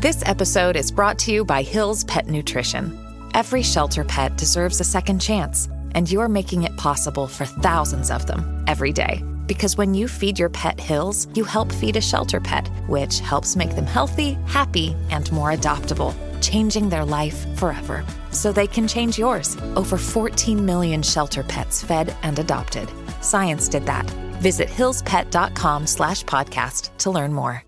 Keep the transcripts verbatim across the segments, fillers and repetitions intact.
This episode is brought to you by Hill's Pet Nutrition. Every shelter pet deserves a second chance, and you're making it possible for thousands of them every day. Because when you feed your pet Hill's, you help feed a shelter pet, which helps make them healthy, happy, and more adoptable, changing their life forever. So they can change yours. Over fourteen million shelter pets fed and adopted. Science did that. Visit hillspet.com slash podcast to learn more.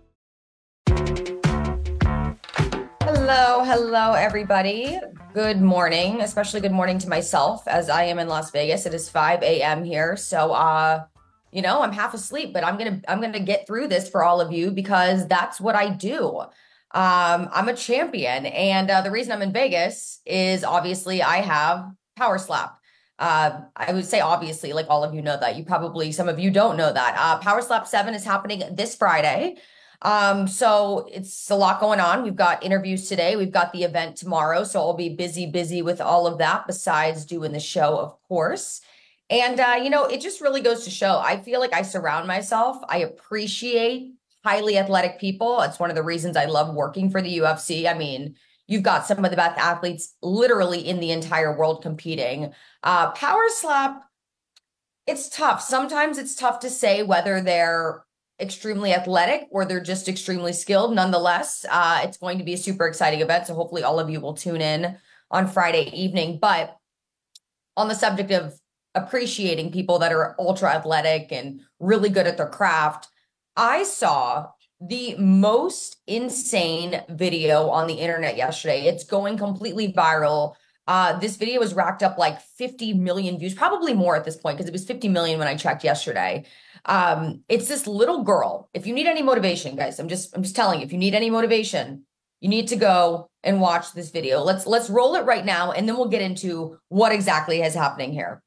Hello, hello, everybody. Good morning, especially good morning to myself as I am in Las Vegas. It is five a.m. here. So, uh, you know, I'm half asleep, but I'm going to, I'm going to get through this for all of you because that's what I do. Um, I'm a champion. And uh, the reason I'm in Vegas is obviously I have Power Slap. Uh, I would say obviously, like all of you know that. You probably, some of you don't know that. Uh, Power Slap seven is happening this Friday. Um, so it's a lot going on. We've got interviews today. We've got the event tomorrow. So I'll be busy, busy with all of that besides doing the show, of course. And, uh, you know, it just really goes to show, I feel like I surround myself. I appreciate highly athletic people. It's one of the reasons I love working for the U F C. I mean, you've got some of the best athletes literally in the entire world competing. Uh, Power Slap, it's tough. Sometimes it's tough to say whether they're extremely athletic or they're just extremely skilled. Nonetheless, uh, it's going to be a super exciting event. So hopefully all of you will tune in on Friday evening. But on the subject of appreciating people that are ultra athletic and really good at their craft, I saw the most insane video on the internet yesterday. It's going completely viral. Uh, this video was racked up like fifty million views, probably more at this point, because it was fifty million when I checked yesterday. Um, it's this little girl. If you need any motivation, guys, I'm just, I'm just telling you, if you need any motivation, you need to go and watch this video. Let's, let's roll it right now. And then we'll get into what exactly is happening here.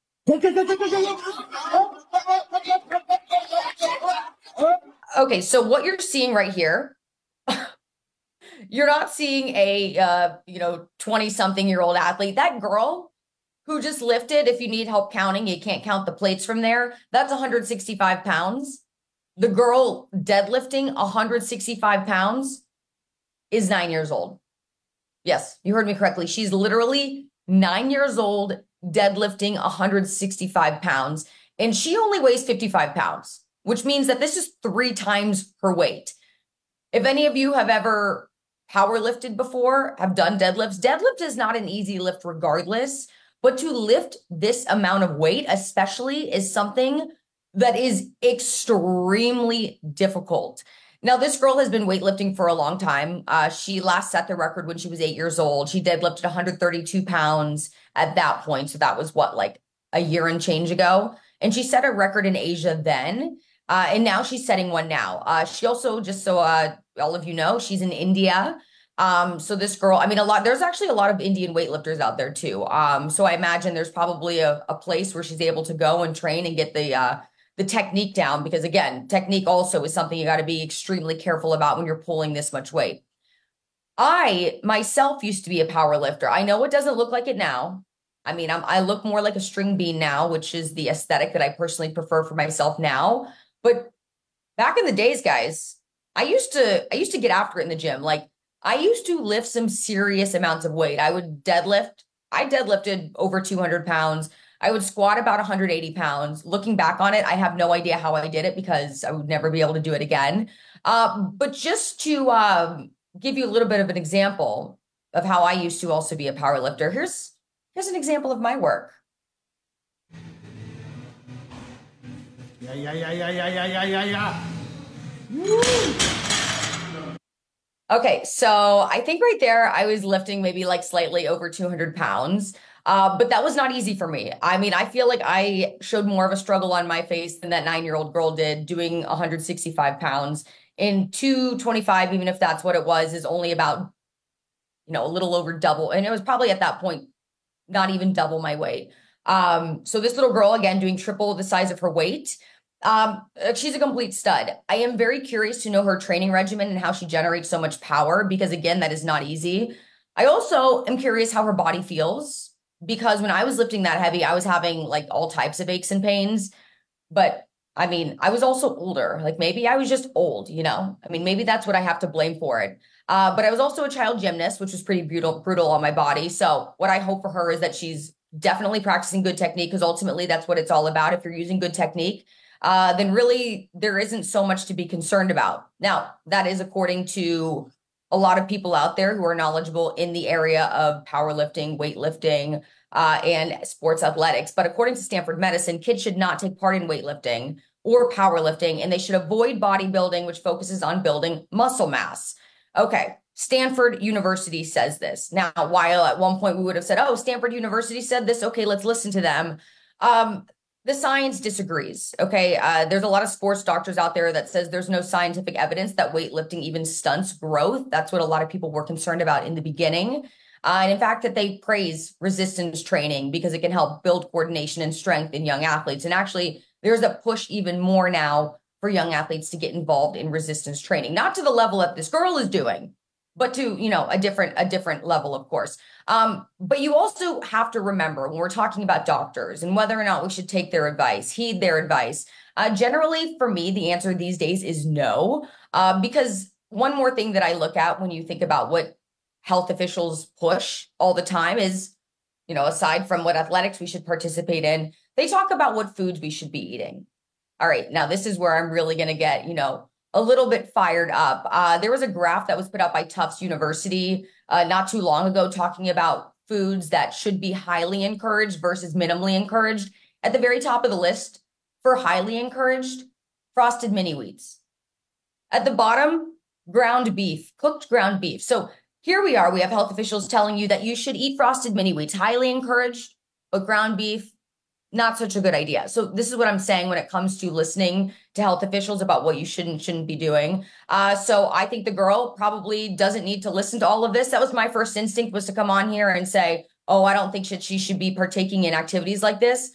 Okay. So what you're seeing right here, you're not seeing a, uh, you know, twenty something year old athlete. That girl who just lifted, if you need help counting, you can't count the plates from there. That's one hundred sixty-five pounds. The girl deadlifting one hundred sixty-five pounds is nine years old. Yes, you heard me correctly. She's literally nine years old, deadlifting one hundred sixty-five pounds, and she only weighs fifty-five pounds, which means that this is three times her weight. If any of you have ever power lifted before, have done deadlifts, deadlift is not an easy lift regardless. But to lift this amount of weight, especially, is something that is extremely difficult. Now, this girl has been weightlifting for a long time. Uh, she last set the record when she was eight years old. She deadlifted one hundred thirty-two pounds at that point. So that was what, like a year and change ago. And she set a record in Asia then. Uh, and now she's setting one now. Uh, she also, just so uh, all of you know, she's in India. Um, so this girl, I mean, a lot, there's actually a lot of Indian weightlifters out there too. Um, so I imagine there's probably a, a place where she's able to go and train and get the, uh, the technique down, because again, technique also is something you got to be extremely careful about when you're pulling this much weight. I myself used to be a power lifter. I know it doesn't look like it now. I mean, I'm, I look more like a string bean now, which is the aesthetic that I personally prefer for myself now. But back in the days, guys, I used to, I used to get after it in the gym. Like, I used to lift some serious amounts of weight. I would deadlift. I deadlifted over two hundred pounds. I would squat about one hundred eighty pounds. Looking back on it, I have no idea how I did it because I would never be able to do it again. Uh, but just to um, give you a little bit of an example of how I used to also be a power lifter, here's, here's an example of my work. Yeah, yeah, yeah, yeah, yeah, yeah, yeah, yeah, yeah. Woo! Okay, so I think right there, I was lifting maybe like slightly over two hundred pounds, uh, but that was not easy for me. I mean, I feel like I showed more of a struggle on my face than that nine-year-old girl did doing one hundred sixty-five pounds. And two twenty-five, even if that's what it was, is only about, you know, a little over double. And it was probably at that point, not even double my weight. Um, so this little girl, again, doing triple the size of her weight. Um, she's a complete stud. I am very curious to know her training regimen and how she generates so much power, because again, that is not easy. I also am curious how her body feels, because when I was lifting that heavy, I was having like all types of aches and pains, but I mean, I was also older. Like maybe I was just old, you know? I mean, maybe that's what I have to blame for it. Uh, but I was also a child gymnast, which was pretty brutal, brutal on my body. So what I hope for her is that she's definitely practicing good technique, because ultimately that's what it's all about. If you're using good technique, uh, then really there isn't so much to be concerned about. Now, that is according to a lot of people out there who are knowledgeable in the area of powerlifting, weightlifting, uh, and sports athletics. But according to Stanford Medicine, kids should not take part in weightlifting or powerlifting, and they should avoid bodybuilding, which focuses on building muscle mass. Okay, Stanford University says this. Now, while at one point we would have said, oh, Stanford University said this, okay, let's listen to them. Um, the science disagrees, okay? Uh, there's a lot of sports doctors out there that says there's no scientific evidence that weightlifting even stunts growth. That's what a lot of people were concerned about in the beginning. Uh, and in fact, that they praise resistance training because it can help build coordination and strength in young athletes. And actually, there's a push even more now for young athletes to get involved in resistance training, not to the level that this girl is doing, but to, you know, a different, a different level, of course. Um, but you also have to remember when we're talking about doctors and whether or not we should take their advice, heed their advice. Uh, generally, for me, the answer these days is no, uh, because one more thing that I look at when you think about what health officials push all the time is, you know, aside from what athletics we should participate in, they talk about what foods we should be eating. All right, now this is where I'm really going to get, you know, a little bit fired up. Uh, there was a graph that was put out by Tufts University uh, not too long ago talking about foods that should be highly encouraged versus minimally encouraged. At the very top of the list for highly encouraged, frosted mini wheats. At the bottom, ground beef, cooked ground beef. So here we are, we have health officials telling you that you should eat frosted mini wheats, highly encouraged, but ground beef, not such a good idea. So this is what I'm saying when it comes to listening to health officials about what you should and shouldn't be doing. Uh, so I think the girl probably doesn't need to listen to all of this. That was my first instinct, was to come on here and say, oh, I don't think that she should be partaking in activities like this.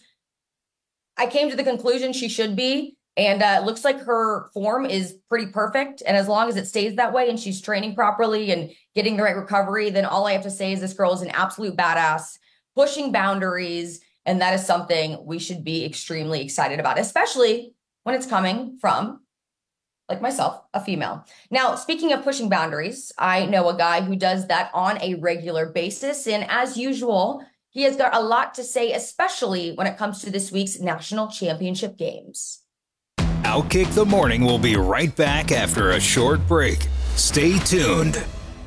I came to the conclusion she should be. And uh, it looks like her form is pretty perfect. And as long as it stays that way and she's training properly and getting the right recovery, then all I have to say is this girl is an absolute badass, pushing boundaries. And that is something we should be extremely excited about, especially when it's coming from, like myself, a female. Now, speaking of pushing boundaries, I know a guy who does that on a regular basis. And as usual, he has got a lot to say, especially when it comes to this week's national championship games. Outkick the Morning will be right back after a short break. Stay tuned.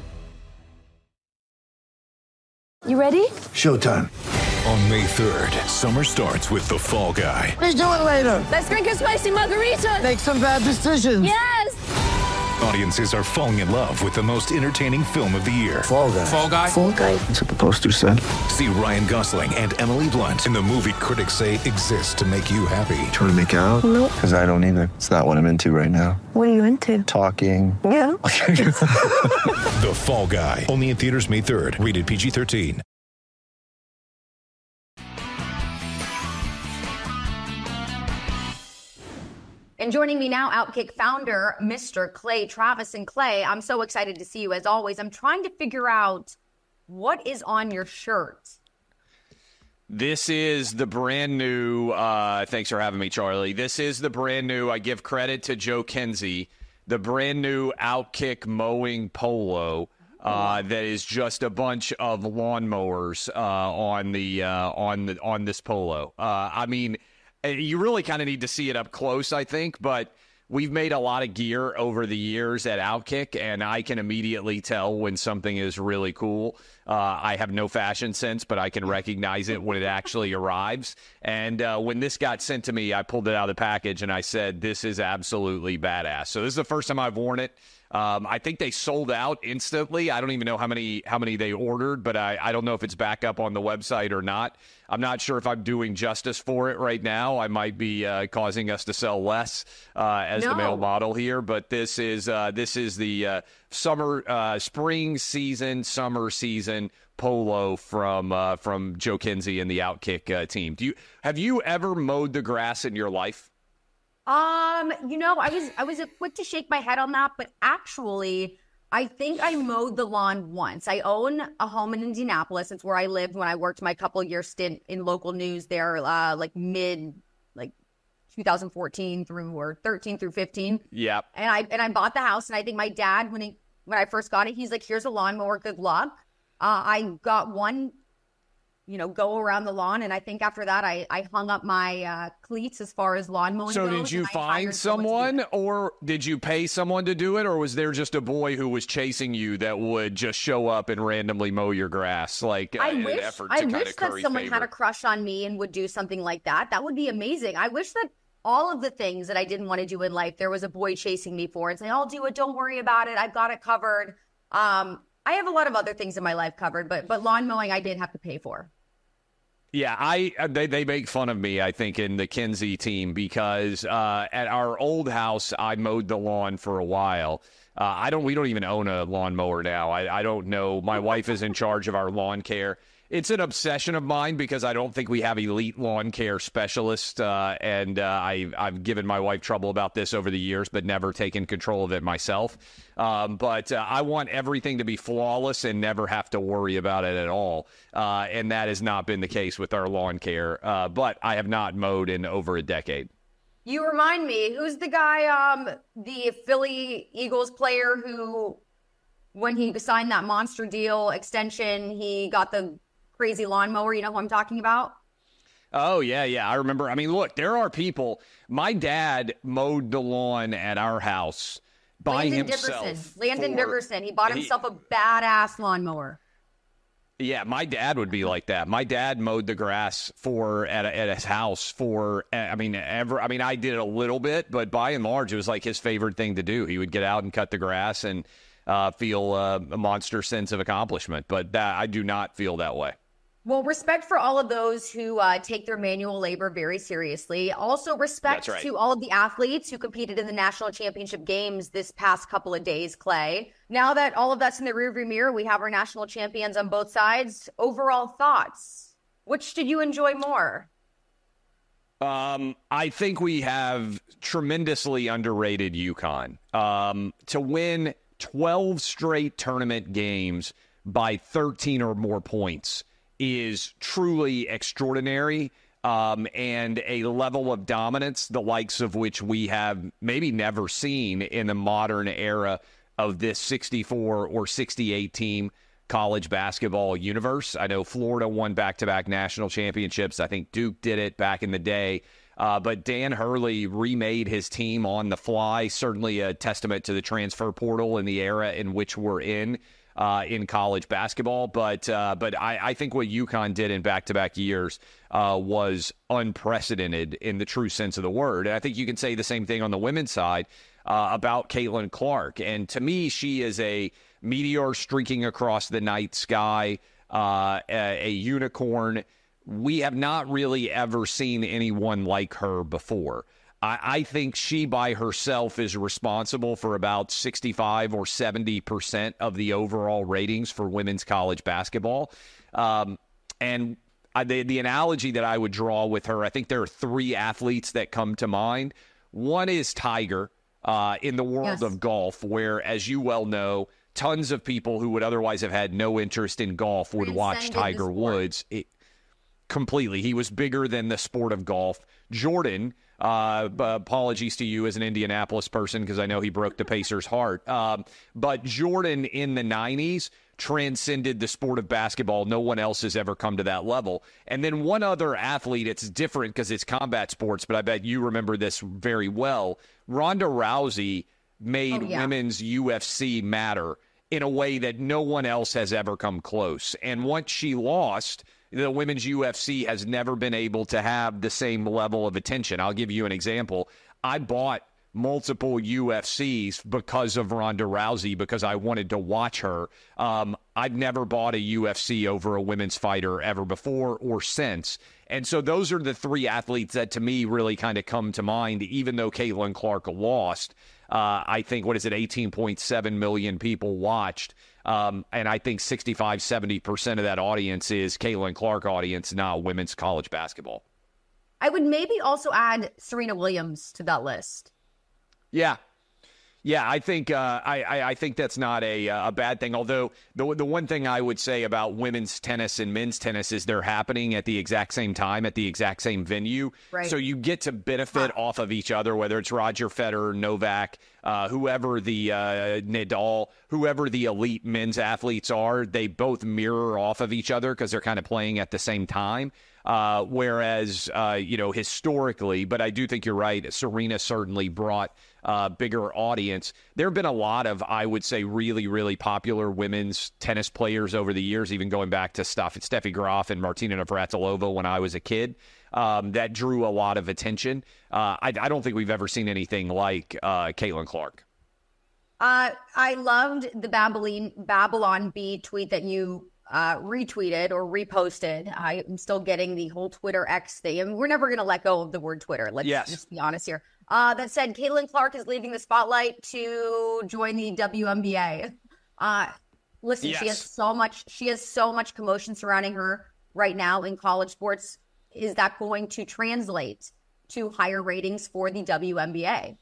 You ready? Showtime. On May third, summer starts with The Fall Guy. Let's do it later. Let's drink a spicy margarita. Make some bad decisions. Yes. Audiences are falling in love with the most entertaining film of the year. Fall Guy. Fall Guy? Fall guy. That's what the poster said. See Ryan Gosling and Emily Blunt in the movie critics say exists to make you happy. Trying to make it out? Nope. Because I don't either. It's not what I'm into right now. What are you into? Talking. Yeah. The Fall Guy. Only in theaters May third. Rated P G thirteen. And joining me now, Outkick founder, Mister Clay Travis. And Clay, I'm so excited to see you as always. I'm trying to figure out what is on your shirt. This is the brand new, uh, thanks for having me, Charlie. This is the brand new, I give credit to Joe Kenzie, the brand new Outkick mowing polo. Uh, that is just a bunch of lawnmowers uh, on the uh, on the on this polo. Uh, I mean, you really kind of need to see it up close, I think, but we've made a lot of gear over the years at Outkick, and I can immediately tell when something is really cool. Uh, I have no fashion sense, but I can recognize it when it actually arrives. And uh, when this got sent to me, I pulled it out of the package, and I said, this is absolutely badass. So this is the first time I've worn it. Um, I think they sold out instantly. I don't even know how many how many they ordered, but I, I don't know if it's back up on the website or not. I'm not sure if I'm doing justice for it right now. I might be uh, causing us to sell less uh, as No. the male model here, but this is uh, this is the uh, summer, uh, spring season, summer season polo from uh, from Joe Kenzie and the Outkick uh, team. Do you have you ever mowed the grass in your life? Um, you know, I was I was quick to shake my head on that, but actually, I think I mowed the lawn once. I own a home in Indianapolis. It's where I lived when I worked my couple year stint in local news there, uh, like mid, like two thousand fourteen through or thirteen through fifteen. Yeah. And I and I bought the house, and I think my dad, when he when I first got it, he's like, "Here's a lawnmower, good luck." Uh, I got one, you know, go around the lawn, and I think after that, I I hung up my uh, cleats as far as lawn mowing So goes, did you and I find hired someone to do someone, it. or did you pay someone to do it, or was there just a boy who was chasing you that would just show up and randomly mow your grass, like uh, I in an wish effort to I kind wish of that curry someone favor? had a crush on me and would do something like that. That would be amazing. I wish that all of the things that I didn't want to do in life, there was a boy chasing me for and saying, "I'll do it. Don't worry about it. I've got it covered." Um, I have a lot of other things in my life covered, but but lawn mowing I did have to pay for. Yeah, I uh, they they make fun of me, I think, in the Kinsey team because uh, at our old house I mowed the lawn for a while. Uh, I don't we don't even own a lawnmower now. I I don't know. My wife is in charge of our lawn care. It's an obsession of mine because I don't think we have elite lawn care specialists, uh, and uh, I, I've given my wife trouble about this over the years, but never taken control of it myself. Um, but uh, I want everything to be flawless and never have to worry about it at all, uh, and that has not been the case with our lawn care. Uh, but I have not mowed in over a decade. You remind me, who's the guy, um, the Philly Eagles player who, when he signed that monster deal extension, he got the crazy lawnmower? You know who I'm talking about? Oh, yeah, yeah. I remember. I mean, look, there are people. My dad mowed the lawn at our house by Landon himself. Dickerson. Landon for- Dickerson. He bought he- himself a badass lawnmower. Yeah, my dad would be like that. My dad mowed the grass for at, at his house for. I mean, ever. I mean, I did it a little bit, but by and large, it was like his favorite thing to do. He would get out and cut the grass and uh, feel uh, a monster sense of accomplishment. But that, I do not feel that way. Well, respect for all of those who uh, take their manual labor very seriously. Also, respect That's right. to all of the athletes who competed in the national championship games this past couple of days, Clay. Now that all of that's in the rearview mirror, we have our national champions on both sides. Overall thoughts? Which did you enjoy more? Um, I think we have tremendously underrated UConn. Um, to win twelve straight tournament games by thirteen or more points is truly extraordinary, um, and a level of dominance the likes of which we have maybe never seen in the modern era of this sixty-four or sixty-eight team college basketball universe. I know Florida won back-to-back national championships. I think Duke did it back in the day. Uh, but Dan Hurley remade his team on the fly, certainly a testament to the transfer portal and the era in which we're in. Uh, in college basketball, but uh, but I, I think what UConn did in back-to-back years uh, was unprecedented in the true sense of the word. And I think you can say the same thing on the women's side uh, about Caitlin Clark. And to me, she is a meteor streaking across the night sky, uh, a, a unicorn. We have not really ever seen anyone like her before. I, I think she by herself is responsible for about sixty-five or seventy percent of the overall ratings for women's college basketball. Um, and I, the, the analogy that I would draw with her, I think there are three athletes that come to mind. One is Tiger uh, in the world Yes. of golf, where, as you well know, tons of people who would otherwise have had no interest in golf would watch Transcended the Tiger sport. Woods. It, completely. He was bigger than the sport of golf. Jordan, uh, b- apologies to you as an Indianapolis person because I know he broke the Pacers' heart. Um, but Jordan in the nineties transcended the sport of basketball. No one else has ever come to that level. And then one other athlete, it's different because it's combat sports, but I bet you remember this very well. Ronda Rousey made Oh, yeah. women's U F C matter in a way that no one else has ever come close. And once she lost, the women's U F C has never been able to have the same level of attention. I'll give you an example. I bought multiple U F Cs because of Ronda Rousey, because I wanted to watch her. Um, I've never bought a U F C over a women's fighter ever before or since. And so those are the three athletes that to me really kind of come to mind, even though Caitlin Clark lost. Uh, I think, what is it, eighteen point seven million people watched. Um, and I think sixty-five, seventy percent of that audience is Caitlin Clark audience, not women's college basketball. I would maybe also add Serena Williams to that list. Yeah. Yeah, I think uh, I, I I think that's not a a bad thing. Although the the one thing I would say about women's tennis and men's tennis is they're happening at the exact same time at the exact same venue, right. So you get to benefit huh. off of each other. Whether it's Roger Federer, Novak, uh, whoever the uh, Nadal, whoever the elite men's athletes are, they both mirror off of each other because they're kind of playing at the same time. Uh, whereas, uh, you know, historically, but I do think you're right. Serena certainly brought uh, bigger audience. There have been a lot of, I would say, really, really popular women's tennis players over the years, even going back to stuff at Steffi Graf and Martina Navratilova when I was a kid, um, that drew a lot of attention. Uh, I, I don't think we've ever seen anything like uh, Caitlin Clark. Uh, I loved the Babylon, Babylon Bee tweet that you Uh, retweeted or reposted. I am still getting the whole Twitter X thing. I mean, we're never going to let go of the word Twitter. Let's yes. just be honest here. Uh, that said, Caitlin Clark is leaving the spotlight to join the W N B A. Uh, listen, yes. she has so much. She has so much commotion surrounding her right now in college sports. Is that going to translate to higher ratings for the W N B A?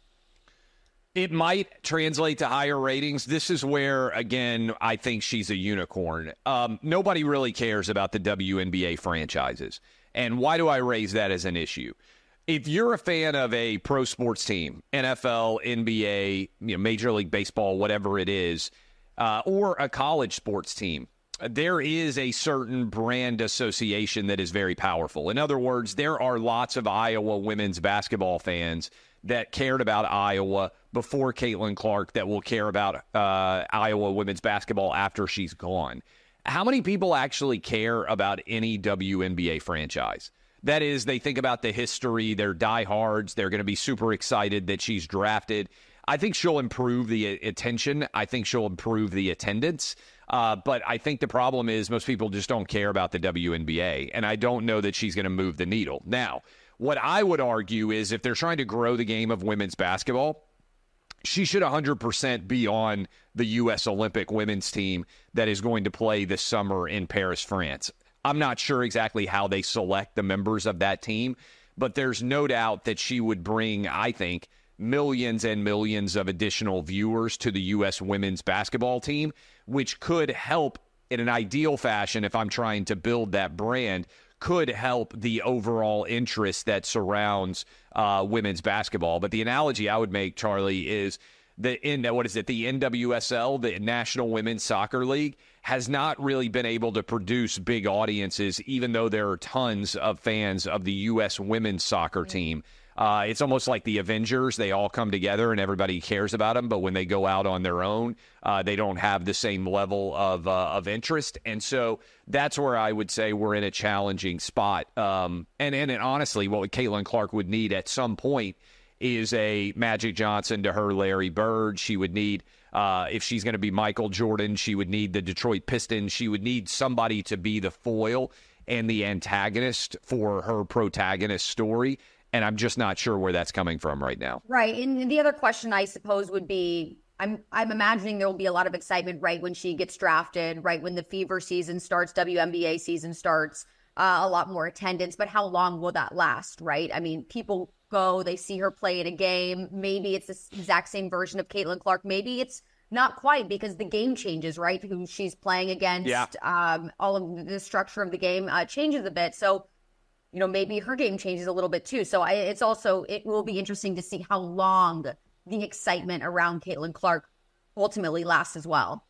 It might translate to higher ratings. This is where, again, I think she's a unicorn. Um, nobody really cares about the W N B A franchises. And why do I raise that as an issue? If you're a fan of a pro sports team, N F L, N B A, you know, Major League Baseball, whatever it is, uh, or a college sports team, there is a certain brand association that is very powerful. In other words, there are lots of Iowa women's basketball fans that cared about Iowa before Caitlin Clark that will care about uh, Iowa women's basketball after she's gone. How many people actually care about any W N B A franchise? That is, they think about the history, they're diehards, they're going to be super excited that she's drafted. I think she'll improve the attention. I think she'll improve the attendance. Uh, but I think the problem is most people just don't care about the W N B A, and I don't know that she's going to move the needle. Now, what I would argue is if they're trying to grow the game of women's basketball, she should one hundred percent be on the U S Olympic women's team that is going to play this summer in Paris, France. I'm not sure exactly how they select the members of that team, but there's no doubt that she would bring, I think, millions and millions of additional viewers to the U S women's basketball team, which could help in an ideal fashion if I'm trying to build that brand, could help the overall interest that surrounds uh, women's basketball. But the analogy I would make, Charlie, is the in what is it? The N W S L, the National Women's Soccer League, has not really been able to produce big audiences, even though there are tons of fans of the U S women's soccer team. Uh, it's almost like the Avengers. They all come together and everybody cares about them. But when they go out on their own, uh, they don't have the same level of uh, of interest. And so that's where I would say we're in a challenging spot. Um, and, and, and honestly, what Caitlin Clark would need at some point is a Magic Johnson to her Larry Bird. She would need, uh, if she's going to be Michael Jordan, she would need the Detroit Pistons. She would need somebody to be the foil and the antagonist for her protagonist story. And I'm just not sure where that's coming from right now. Right. And the other question, I suppose, would be, I'm I'm imagining there will be a lot of excitement right when she gets drafted, right when the Fever season starts, W N B A season starts, uh, a lot more attendance. But how long will that last, right? I mean, people go, they see her play in a game. Maybe it's the exact same version of Caitlin Clark. Maybe it's not quite because the game changes, right? Who she's playing against, yeah. um, all of the structure of the game uh, changes a bit. So, you know, maybe her game changes a little bit too. So I, it's also, it will be interesting to see how long the excitement around Caitlin Clark ultimately lasts as well.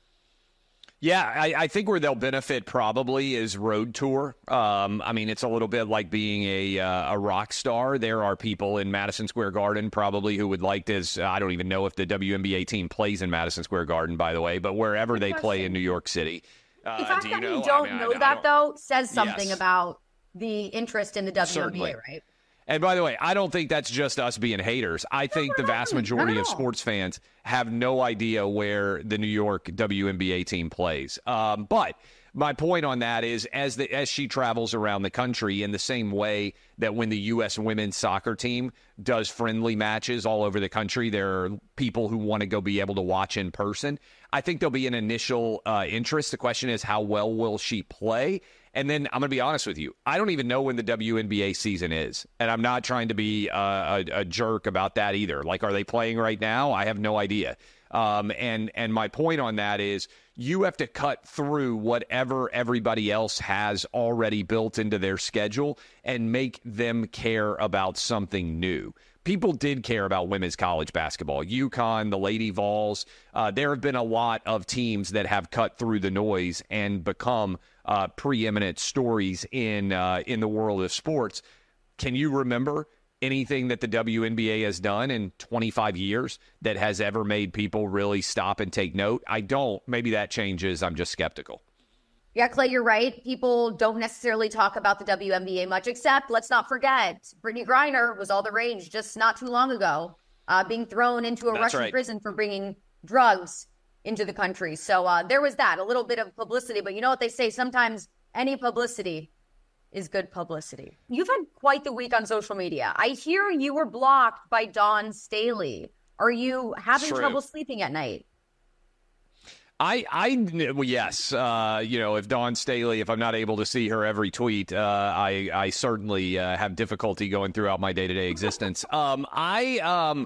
Yeah, I, I think where they'll benefit probably is road tour. Um, I mean, it's a little bit like being a uh, a rock star. There are people in Madison Square Garden probably who would like this. I don't even know if the W N B A team plays in Madison Square Garden, by the way, but wherever Good they question. play in New York City. Uh, the fact do that you know? we don't I mean, know I, that, I though, says something yes. about the interest in the W N B A, Certainly. right? And by the way, I don't think that's just us being haters. I think the vast majority of sports fans have no idea where the New York W N B A team plays. Um, but my point on that is as the as she travels around the country in the same way that when the U S women's soccer team does friendly matches all over the country, there are people who want to go be able to watch in person. I think there'll be an initial uh, interest. The question is, how well will she play? And then I'm going to be honest with you. I don't even know when the W N B A season is. And I'm not trying to be a, a, a jerk about that either. Like, are they playing right now? I have no idea. Um, and, and my point on that is you have to cut through whatever everybody else has already built into their schedule and make them care about something new. People did care about women's college basketball. UConn, the Lady Vols, uh, there have been a lot of teams that have cut through the noise and become uh, preeminent stories in uh, in the world of sports. Can you remember anything that the W N B A has done in twenty-five years that has ever made people really stop and take note? I don't. Maybe that changes. I'm just skeptical. Yeah, Clay, you're right. People don't necessarily talk about the W N B A much, except let's not forget, Brittany Griner was all the rage just not too long ago, uh, being thrown into a That's Russian right. prison for bringing drugs into the country. So uh, there was that, a little bit of publicity. But you know what they say, sometimes any publicity is good publicity. You've had quite the week on social media. I hear you were blocked by Dawn Staley. Are you having True. trouble sleeping at night? I, I, well, yes, uh, you know, if Dawn Staley, if I'm not able to see her every tweet, uh, I, I certainly uh, have difficulty going throughout my day-to-day existence. Um, I, um,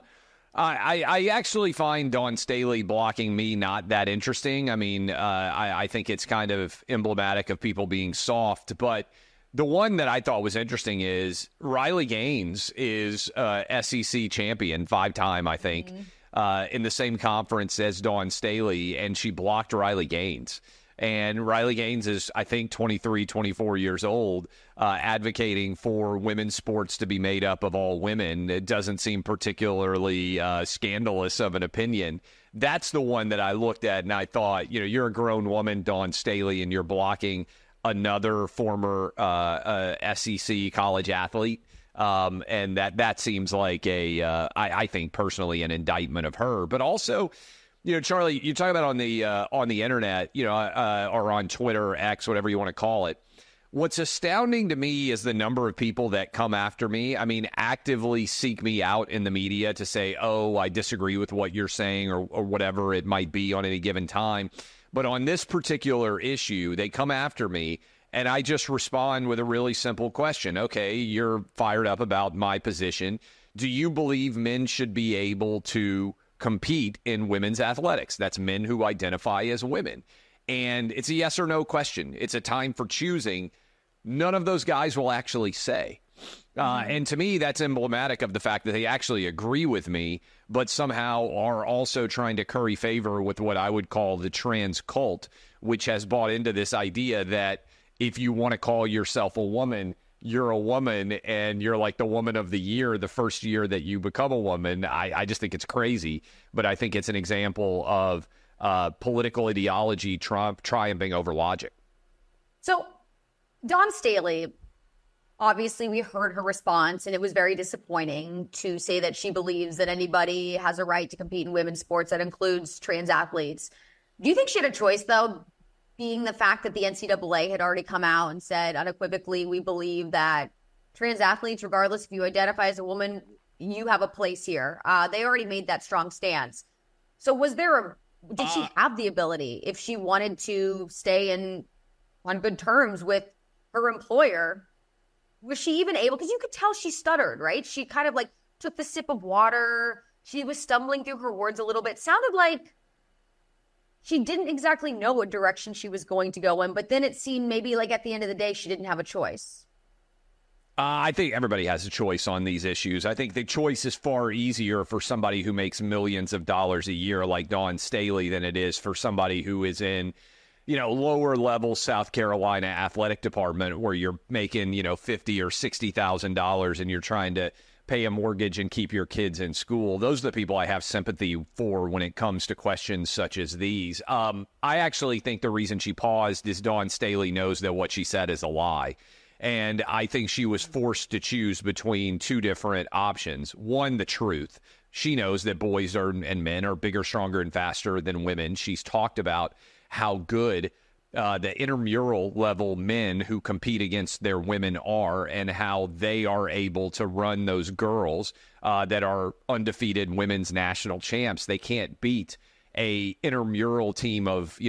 I, I actually find Dawn Staley blocking me not that interesting. I mean, uh, I, I think it's kind of emblematic of people being soft, but the one that I thought was interesting is Riley Gaines is uh, S E C champion, five-time, I think. Mm-hmm. Uh, in the same conference as Dawn Staley, and she blocked Riley Gaines. And Riley Gaines is, I think, twenty-three, twenty-four years old, uh, advocating for women's sports to be made up of all women. It doesn't seem particularly uh, scandalous of an opinion. That's the one that I looked at, and I thought, you know, you're a grown woman, Dawn Staley, and you're blocking another former uh, uh, S E C college athlete. Um, and that that seems like a, uh, I, I think personally, an indictment of her. But also, you know, Charlie, you talk about on the uh, on the internet, you know, uh, or on Twitter, X, whatever you want to call it. What's astounding to me is the number of people that come after me. I mean, actively seek me out in the media to say, oh, I disagree with what you're saying, or, or whatever it might be on any given time. But on this particular issue, they come after me. And I just respond with a really simple question. Okay, you're fired up about my position. Do you believe men should be able to compete in women's athletics? That's men who identify as women. And it's a yes or no question. It's a time for choosing. None of those guys will actually say. Uh, and to me, that's emblematic of the fact that they actually agree with me, but somehow are also trying to curry favor with what I would call the trans cult, which has bought into this idea that if you want to call yourself a woman, you're a woman, and you're like the woman of the year the first year that you become a woman. I, I just think it's crazy, but I think it's an example of uh, political ideology Trump triumphing over logic. So Dawn Staley, obviously we heard her response, and it was very disappointing to say that she believes that anybody has a right to compete in women's sports. That includes trans athletes. Do you think she had a choice, though? Being the fact that the N C double A had already come out and said unequivocally, we believe that trans athletes, regardless if you identify as a woman, you have a place here. Uh, they already made that strong stance. So was there a, did she have the ability, if she wanted to stay in on good terms with her employer, was she even able, because you could tell she stuttered, right? She kind of like took the sip of water. She was stumbling through her words a little bit. Sounded like she didn't exactly know what direction she was going to go in, but then it seemed maybe like at the end of the day, she didn't have a choice. Uh, I think everybody has a choice on these issues. I think the choice is far easier for somebody who makes millions of dollars a year like Dawn Staley than it is for somebody who is in, you know, lower level South Carolina athletic department where you're making, you know, fifty or sixty thousand dollars and you're trying to pay a mortgage and keep your kids in school. Those are the people I have sympathy for when it comes to questions such as these. Um, I actually think the reason she paused is Dawn Staley knows that what she said is a lie. And I think she was forced to choose between two different options. One, the truth. She knows that boys are and men are bigger, stronger, and faster than women. She's talked about how good Uh, the intramural level men who compete against their women are, and how they are able to run those girls uh, that are undefeated women's national champs. They can't beat a intramural team of, you know,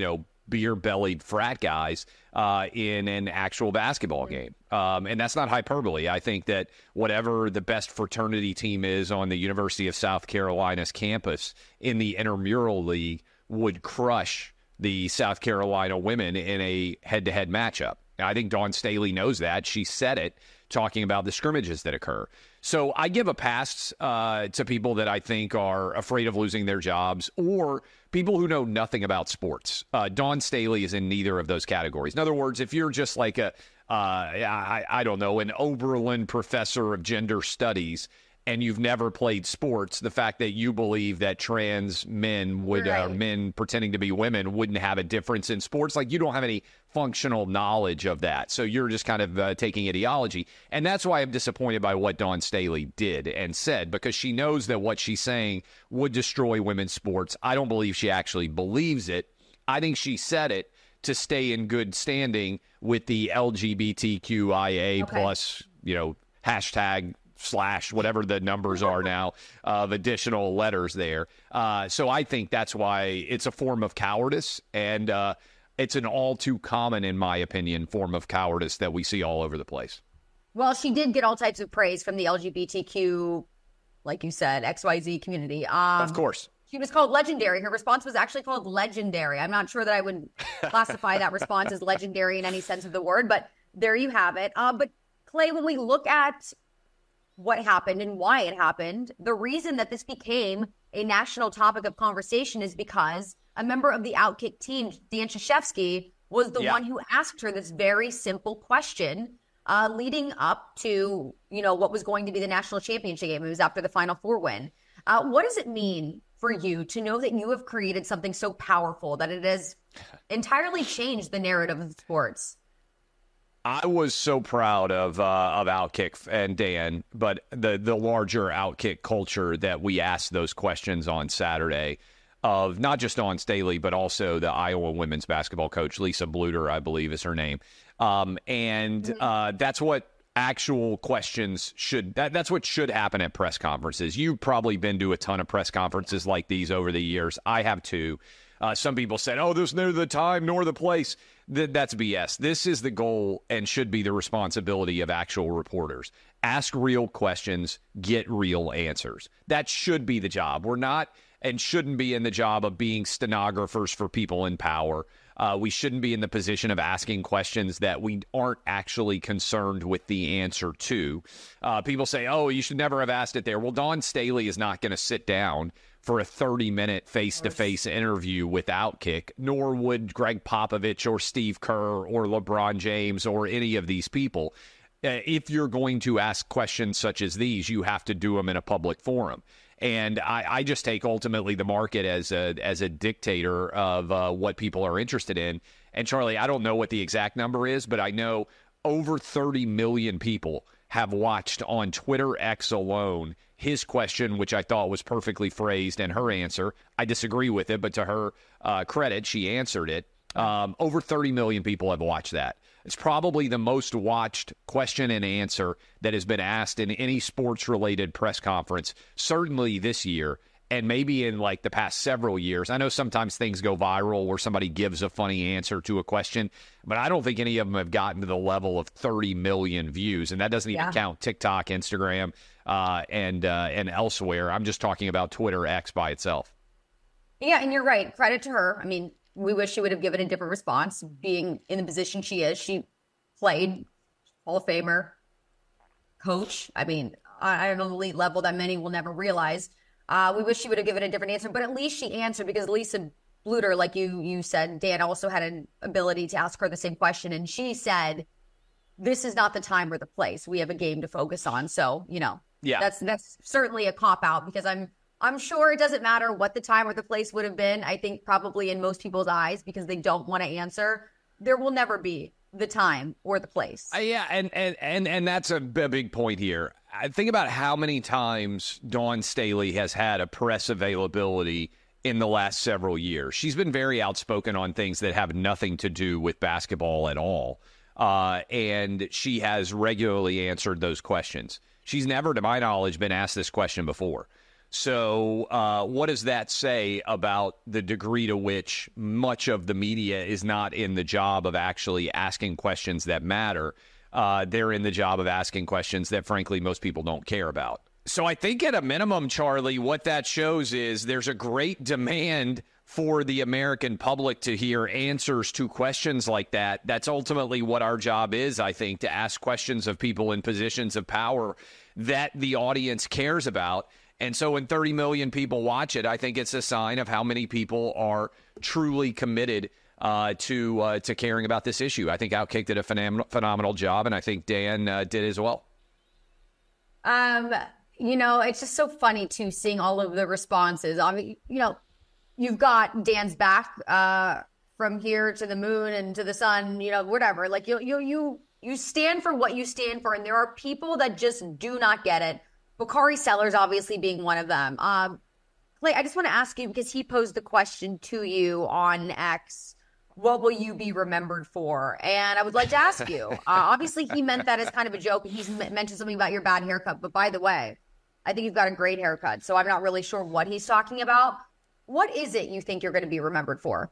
beer-bellied frat guys uh, in an actual basketball game. Um, and that's not hyperbole. I think that whatever the best fraternity team is on the University of South Carolina's campus in the intramural league would crush the South Carolina women in a head-to-head matchup. I think Dawn Staley knows that. She said it, talking about the scrimmages that occur. So I give a pass uh, to people that I think are afraid of losing their jobs or people who know nothing about sports. Uh, Dawn Staley is in neither of those categories. In other words, if you're just like a, uh, I, I don't know, an Oberlin professor of gender studies and you've never played sports, the fact that you believe that trans men would, right. uh, men pretending to be women wouldn't have a difference in sports, like you don't have any functional knowledge of that. So you're just kind of uh, taking ideology. And that's why I'm disappointed by what Dawn Staley did and said, because she knows that what she's saying would destroy women's sports. I don't believe she actually believes it. I think she said it to stay in good standing with the L G B T Q I A okay. plus, you know, hashtag slash whatever the numbers are now of additional letters there. Uh, so I think that's why it's a form of cowardice, and uh, it's an all too common, in my opinion, form of cowardice that we see all over the place. Well, she did get all types of praise from the L G B T Q, like you said, X Y Z community. Um, of course. She was called legendary. Her response was actually called legendary. I'm not sure that I would classify that response as legendary in any sense of the word, but there you have it. Uh, but Clay, when we look at what happened and why it happened, the reason that this became a national topic of conversation is because a member of the Outkick team, Dan Krzyzewski, was the yeah. one who asked her this very simple question uh, leading up to, you know, what was going to be the national championship game. It was after the Final Four win. Uh, what does it mean for you to know that you have created something so powerful that it has entirely changed the narrative of sports? I was so proud of uh, of Outkick and Dan, but the the larger Outkick culture that we asked those questions on Saturday of not just Dawn Staley, but also the Iowa women's basketball coach, Lisa Bluter, I believe is her name. Um, and uh, that's what actual questions should, that, that's what should happen at press conferences. You've probably been to a ton of press conferences like these over the years. I have too. Uh, some people said, oh, there's neither the time nor the place. Th- that's B S. This is the goal and should be the responsibility of actual reporters. Ask real questions, get real answers. That should be the job. We're not and shouldn't be in the job of being stenographers for people in power. Uh, we shouldn't be in the position of asking questions that we aren't actually concerned with the answer to. Uh, people say, oh, you should never have asked it there. Well, Dawn Staley is not going to sit down for a thirty-minute face-to-face interview with Outkick, nor would Greg Popovich or Steve Kerr or LeBron James or any of these people. Uh, if you're going to ask questions such as these, you have to do them in a public forum. And I, I just take ultimately the market as a as a dictator of uh, what people are interested in. And Charlie, I don't know what the exact number is, but I know over thirty million people have watched on Twitter X alone his question, which I thought was perfectly phrased, and her answer. I disagree with it, but to her uh, credit, she answered it. Um, over thirty million people have watched that. It's probably the most watched question and answer that has been asked in any sports-related press conference, certainly this year, and maybe in like the past several years. I know sometimes things go viral where somebody gives a funny answer to a question, but I don't think any of them have gotten to the level of thirty million views, and that doesn't even yeah. count TikTok, Instagram, uh, and uh, and elsewhere. I'm just talking about Twitter X by itself. Yeah, and you're right. Credit to her. I mean, we wish she would have given a different response, being in the position she is. She played Hall of Famer, coach. I mean, I don't know the elite level that many will never realize. Uh, we wish she would have given a different answer, but at least she answered, because Lisa Bluter, like you you said, Dan also had an ability to ask her the same question. And she said, this is not the time or the place. We have a game to focus on. So, you know, yeah, that's that's certainly a cop out, because I'm I'm sure it doesn't matter what the time or the place would have been. I think probably in most people's eyes, because they don't want to answer, there will never be the time or the place. Uh, yeah, and, and, and, and that's a big point here. I think about how many times Dawn Staley has had a press availability in the last several years. She's been very outspoken on things that have nothing to do with basketball at all. Uh, and she has regularly answered those questions. She's never, to my knowledge, been asked this question before. So uh, what does that say about the degree to which much of the media is not in the job of actually asking questions that matter? Uh, they're in the job of asking questions that, frankly, most people don't care about. So I think at a minimum, Charlie, what that shows is there's a great demand for the American public to hear answers to questions like that. That's ultimately what our job is, I think, to ask questions of people in positions of power that the audience cares about. And so when thirty million people watch it, I think it's a sign of how many people are truly committed uh, to uh, to caring about this issue. I think Outkick did a phenom- phenomenal job, and I think Dan uh, did as well. Um, you know, it's just so funny, too, seeing all of the responses. I mean, you know, you've got Dan's back uh, from here to the moon and to the sun, you know, whatever. Like, you, you, you, you stand for what you stand for, and there are people that just do not get it. Bakari Sellers obviously being one of them. Um, Clay, I just want to ask you, because he posed the question to you on X, what will you be remembered for? And I would like to ask you, uh, obviously he meant that as kind of a joke, and he's m- mentioned something about your bad haircut. But by the way, I think you've got a great haircut, so I'm not really sure what he's talking about. What is it you think you're going to be remembered for?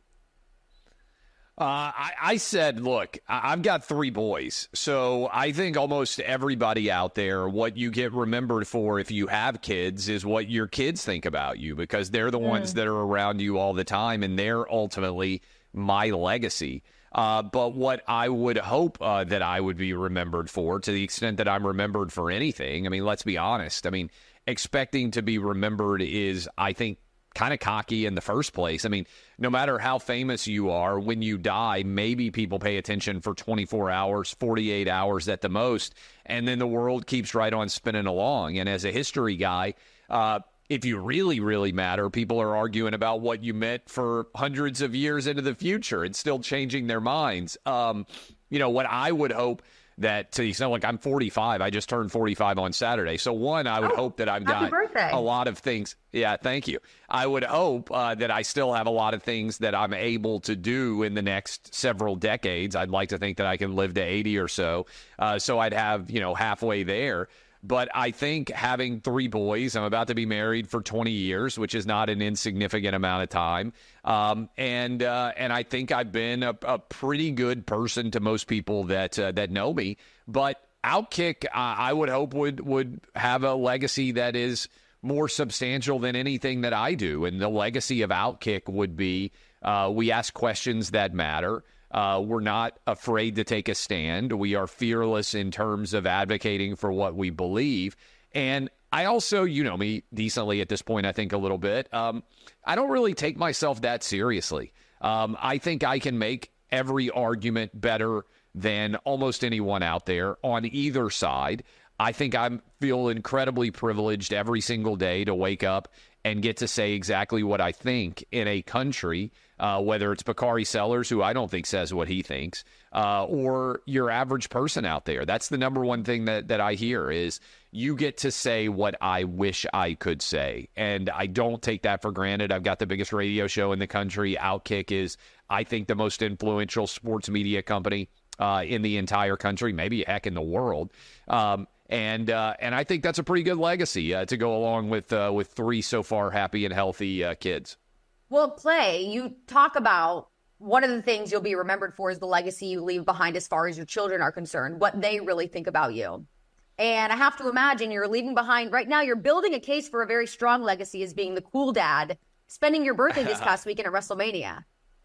Uh, I, I said, look, I- I've got three boys, so I think almost everybody out there, what you get remembered for if you have kids is what your kids think about you, because they're the mm. ones that are around you all the time, and they're ultimately my legacy. Uh, but what I would hope uh, that I would be remembered for, to the extent that I'm remembered for anything, I mean, let's be honest. I mean, expecting to be remembered is, I think, kind of cocky in the first place. I mean, no matter how famous you are, when you die, maybe people pay attention for twenty-four hours, forty-eight hours at the most, and then the world keeps right on spinning along. And as a history guy, uh, if you really, really matter, people are arguing about what you meant for hundreds of years into the future and still changing their minds. Um, you know, what I would hope that, to the extent, like, I'm forty-five. I just turned forty-five on Saturday. So, one, I would oh, hope that I've got birthday. a lot of things. Yeah, thank you. I would hope uh, that I still have a lot of things that I'm able to do in the next several decades. I'd like to think that I can live to eighty or so. Uh, so I'd have, you know, halfway there. But I think having three boys, I'm about to be married for twenty years, which is not an insignificant amount of time. Um, and uh, and I think I've been a, a pretty good person to most people that uh, that know me. But Outkick, uh, I would hope, would would have a legacy that is more substantial than anything that I do. And the legacy of Outkick would be uh, we ask questions that matter. Uh, we're not afraid to take a stand. We are fearless in terms of advocating for what we believe. And I also, you know me decently at this point, I think a little bit. Um, I don't really take myself that seriously. Um, I think I can make every argument better than almost anyone out there on either side. I think I feel incredibly privileged every single day to wake up and get to say exactly what I think in a country, uh, whether it's Bakari Sellers, who I don't think says what he thinks, uh, or your average person out there. That's the number one thing that, that I hear is you get to say what I wish I could say. And I don't take that for granted. I've got the biggest radio show in the country. Outkick is, I think, the most influential sports media company uh, in the entire country, maybe heck in the world. Um, And uh, and I think that's a pretty good legacy uh, to go along with uh, with three so far happy and healthy uh, kids. Well, Clay, you talk about one of the things you'll be remembered for is the legacy you leave behind as far as your children are concerned, what they really think about you. And I have to imagine you're leaving behind right now. You're building a case for a very strong legacy as being the cool dad, spending your birthday this past weekend at WrestleMania.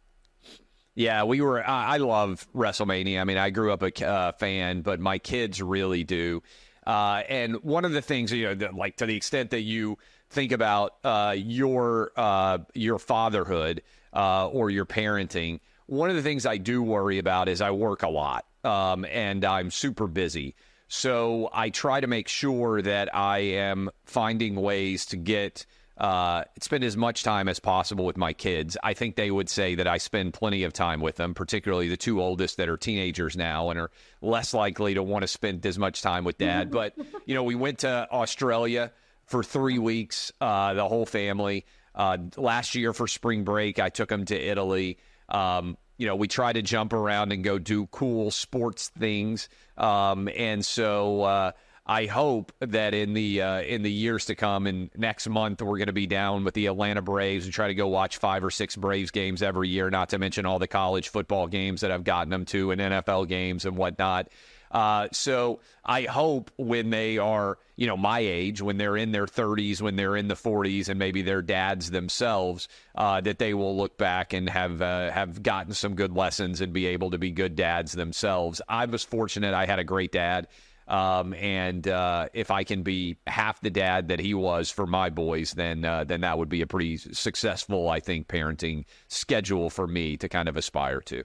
Yeah, we were. I, I love WrestleMania. I mean, I grew up a uh, fan, but my kids really do. Uh, and one of the things, you know, that, like to the extent that you think about uh, your uh, your fatherhood uh, or your parenting, one of the things I do worry about is I work a lot um, and I'm super busy. So I try to make sure that I am finding ways to get uh, spend as much time as possible with my kids. I think they would say that I spend plenty of time with them, particularly the two oldest that are teenagers now and are less likely to want to spend as much time with dad. But, you know, we went to Australia for three weeks, uh, the whole family. Uh, last year for spring break, I took them to Italy. Um, you know, we try to jump around and go do cool sports things. Um, and so uh, I hope that in the uh, in the years to come, and next month we're going to be down with the Atlanta Braves and try to go watch five or six Braves games every year, not to mention all the college football games that I've gotten them to and N F L games and whatnot. Uh, so I hope when they are, you know, my age, when they're in their thirties, when they're in the forties, and maybe they're dads themselves, uh, that they will look back and have uh, have gotten some good lessons and be able to be good dads themselves. I was fortunate; I had a great dad. Um, and uh, if I can be half the dad that he was for my boys, then uh, then that would be a pretty successful, I think, parenting schedule for me to kind of aspire to.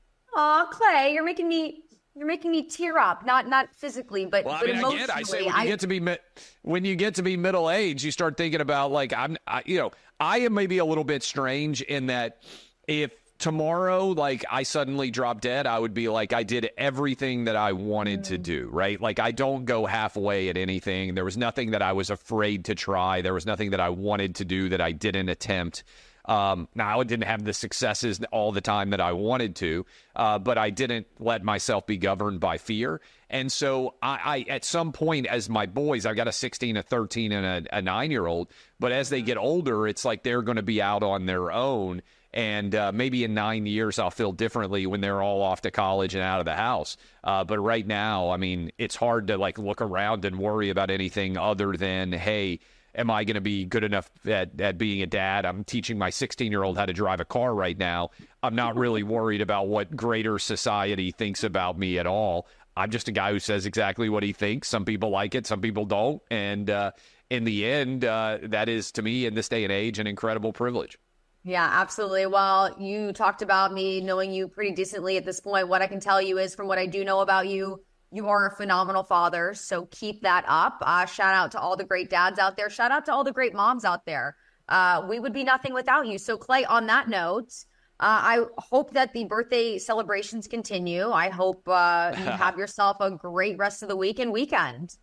Aw, Clay, you're making me you're making me tear up. Not not physically, but, well, I but mean, emotionally. I get. I say when you I, get to be mi- when you get to be middle age, you start thinking about like I'm. I, you know, I am maybe a little bit strange in that if tomorrow, like, I suddenly drop dead, I would be like, I did everything that I wanted mm. to do, right? Like, I don't go halfway at anything. There was nothing that I was afraid to try. There was nothing that I wanted to do that I didn't attempt. Um, now, I didn't have the successes all the time that I wanted to, uh, but I didn't let myself be governed by fear. And so I, I at some point, as my boys, I've got a sixteen, a thirteen, and a, a nine-year-old, but as they get older, it's like they're going to be out on their own. And uh, maybe in nine years, I'll feel differently when they're all off to college and out of the house. Uh, but right now, I mean, it's hard to like look around and worry about anything other than, hey, am I going to be good enough at, at being a dad? I'm teaching my sixteen-year-old how to drive a car right now. I'm not really worried about what greater society thinks about me at all. I'm just a guy who says exactly what he thinks. Some people like it, some people don't. And uh, in the end, uh, that is, to me, in this day and age, an incredible privilege. Yeah, absolutely. Well, you talked about me knowing you pretty decently at this point. What I can tell you is from what I do know about you, you are a phenomenal father. So keep that up. Uh, shout out to all the great dads out there. Shout out to all the great moms out there. Uh, we would be nothing without you. So Clay, on that note, uh, I hope that the birthday celebrations continue. I hope uh, you have yourself a great rest of the week and weekend.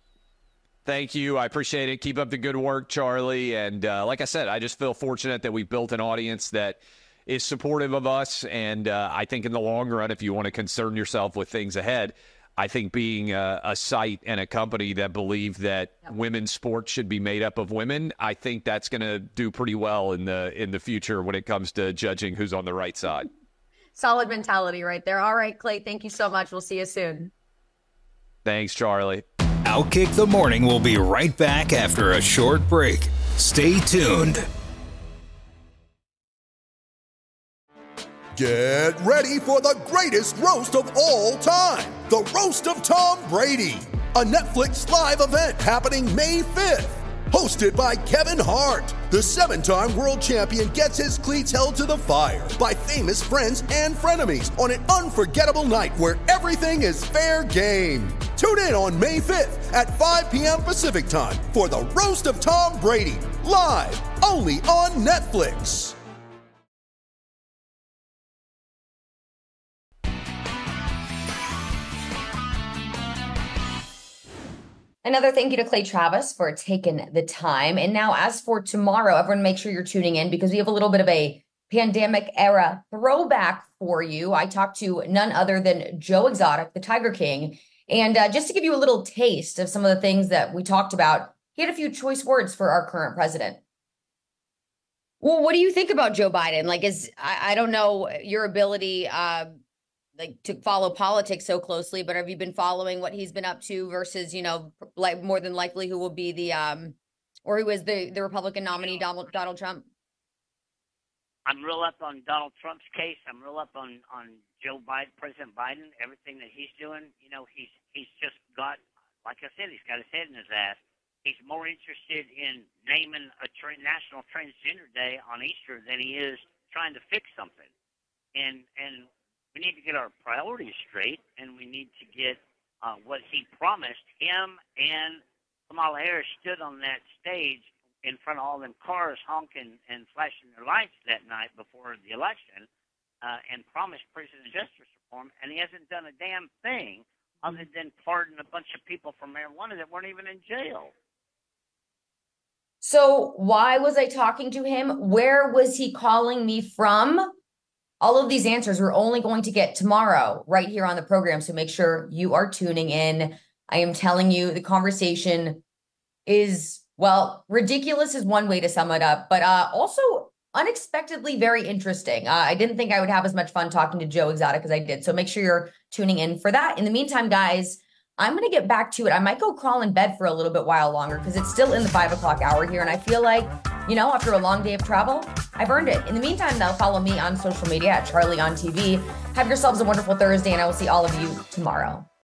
Thank you. I appreciate it. Keep up the good work, Charlie. And uh, like I said, I just feel fortunate that we've built an audience that is supportive of us. And uh, I think in the long run, if you want to concern yourself with things ahead, I think being a, a site and a company that believe that yep. women's sports should be made up of women, I think that's going to do pretty well in the in the future when it comes to judging who's on the right side. Solid mentality right there. All right, Clay, thank you so much. We'll see you soon. Thanks, Charlie. Outkick the Morning will be right back after a short break. Stay tuned. Get ready for the greatest roast of all time, the Roast of Tom Brady, a Netflix live event happening May fifth. Hosted by Kevin Hart, the seven-time world champion gets his cleats held to the fire by famous friends and frenemies on an unforgettable night where everything is fair game. Tune in on May fifth at five p.m. Pacific time for the Roast of Tom Brady, live only on Netflix. Another thank you to Clay Travis for taking the time. And now as for tomorrow, everyone make sure you're tuning in because we have a little bit of a pandemic era throwback for you. I talked to none other than Joe Exotic, the Tiger King. And uh, just to give you a little taste of some of the things that we talked about, he had a few choice words for our current president. Well, what do you think about Joe Biden? Like, is I, I don't know your ability uh, like to follow politics so closely, but have you been following what he's been up to versus, you know, like more than likely who will be the um or who is the the Republican nominee, Donald Donald Trump? I'm real up on Donald Trump's case. I'm real up on, on Joe Biden, President Biden, everything that he's doing. You know, he's he's just got, like I said, he's got his head in his ass. He's more interested in naming a tra- National Transgender Day on Easter than he is trying to fix something. And and we need to get our priorities straight, and we need to get uh, what he promised. Him and Kamala Harris stood on that stage in front of all them cars honking and flashing their lights that night before the election uh, and promised prison and justice reform, and he hasn't done a damn thing other than pardon a bunch of people from marijuana that weren't even in jail. So why was I talking to him? Where was he calling me from? All of these answers we're only going to get tomorrow right here on the program, so make sure you are tuning in. I am telling you, the conversation is, well, ridiculous is one way to sum it up, but uh, also unexpectedly very interesting. Uh, I didn't think I would have as much fun talking to Joe Exotic as I did. So make sure you're tuning in for that. In the meantime, guys, I'm going to get back to it. I might go crawl in bed for a little bit while longer because it's still in the five o'clock hour here. And I feel like, you know, after a long day of travel, I've earned it. In the meantime, though, follow me on social media at Charlie on T V. Have yourselves a wonderful Thursday, and I will see all of you tomorrow.